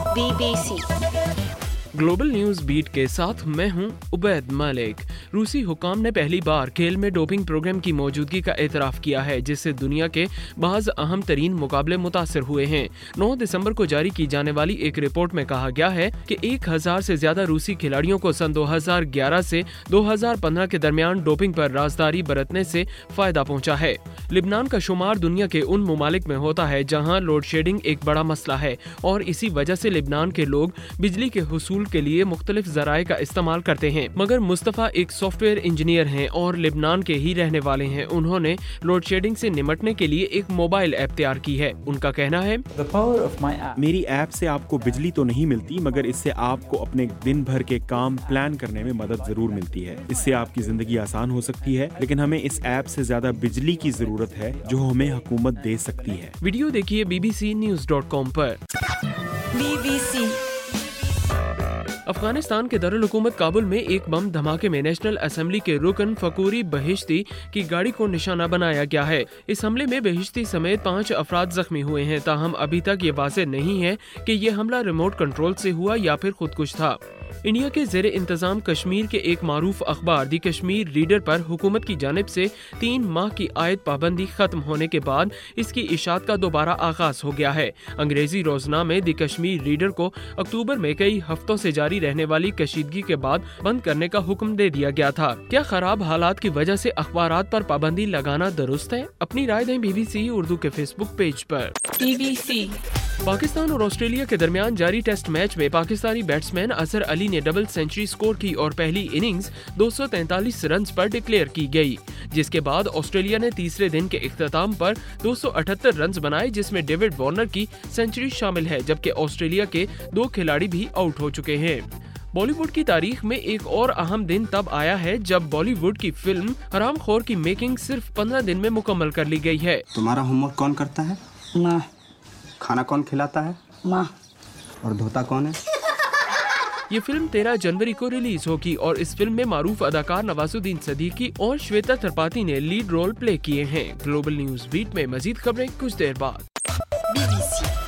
BBC global news beat के साथ मैं हूं उबैद मलिक। रूसी हुकाम ने पहली बार खेल में डोपिंग प्रोग्राम की मौजूदगी का एतराफ़ किया है, जिससे दुनिया के बाज़ अहम तरीन मुकाबले मुतासर हुए हैं। 9 दिसंबर को जारी की जाने वाली एक रिपोर्ट में कहा गया है कि 1000 से ज्यादा रूसी खिलाड़ियों को सन 2011 से 2015 के दरमियान डोपिंग पर राजदारी बरतने से फायदा पहुंचा है। लिबनान का शुमार दुनिया के उन मुमालिक में होता है जहां लोड शेडिंग एक बड़ा मसला है, और इसी वजह से लिबनान के लोग बिजली के हुसूल के लिए मुख्तलिफ ज़राए का इस्तेमाल करते हैं। मगर मुस्तफ़ा एक सॉफ्टवेयर इंजीनियर हैं और लिबनान के ही रहने वाले हैं। उन्होंने लोड शेडिंग से निमटने के लिए एक मोबाइल ऐप तैयार की है। उनका कहना है, मेरी ऐप से आपको बिजली तो नहीं मिलती, मगर इससे आपको अपने दिन भर के काम प्लान करने में मदद जरूर मिलती है। इससे आपकी जिंदगी आसान हो सकती है, लेकिन हमें इस ऐप से ज्यादा बिजली की जरूरत है जो हमें हुकूमत दे सकती है। वीडियो देखिए bbcnews.com पर। BBC अफगानिस्तान के दारुल हुकूमत काबुल में एक बम धमाके में नेशनल असेंबली के रुकन फकूरी बहिश्ती की गाड़ी को निशाना बनाया गया है। इस हमले में बहिश्ती समेत 5 अफराद जख्मी हुए हैं। ताहम अभी तक ये वाज़ेह नहीं है कि ये हमला रिमोट कंट्रोल से हुआ या फिर खुदकुश था। इंडिया के ज़ेरे इंतजाम कश्मीर के एक मारूफ अखबार दी कश्मीर रीडर पर हुकूमत की जानिब से 3 माह की आयद पाबंदी खत्म होने के बाद इसकी इशात का दोबारा आगाज हो गया है। अंग्रेजी रोजनामे दी कश्मीर रीडर को अक्टूबर में कई हफ्तों से जारी रहने वाली कशीदगी के बाद बंद करने का हुक्म दे दिया गया था। क्या खराब हालात की वजह से अखबारात पर पाबंदी लगाना दुरुस्त है? अपनी राय दें BBC उर्दू के फेसबुक पेज पर। BBC पाकिस्तान और ऑस्ट्रेलिया के दरमियान जारी टेस्ट मैच में पाकिस्तानी बैट्समैन अजहर अली ने डबल सेंचुरी स्कोर की और पहली इनिंग्स 243 रन पर डिक्लेयर की गई, जिसके बाद ऑस्ट्रेलिया ने तीसरे दिन के इख्तिताम पर 278 रन बनाए, जिसमें डेविड वार्नर की सेंचुरी शामिल है, जबकि ऑस्ट्रेलिया के 2 खिलाड़ी भी आउट हो चुके हैं। बॉलीवुड की तारीख में एक और अहम दिन तब आया है जब बॉलीवुड की फिल्म हरामखोर की मेकिंग सिर्फ 15 दिन में मुकम्मल कर ली गई है। तुम्हारा होमवर्क कौन करता है? माँ। खाना कौन खिलाता है? माँ। और धोता कौन है? ये फिल्म 13 जनवरी को रिलीज होगी और इस फिल्म में मारूफ अदाकार नवाजुद्दीन सिद्दीकी और श्वेता त्रिपाठी ने लीड रोल प्ले किए हैं। ग्लोबल न्यूज बीट में मजीद खबरें कुछ देर बाद। BBC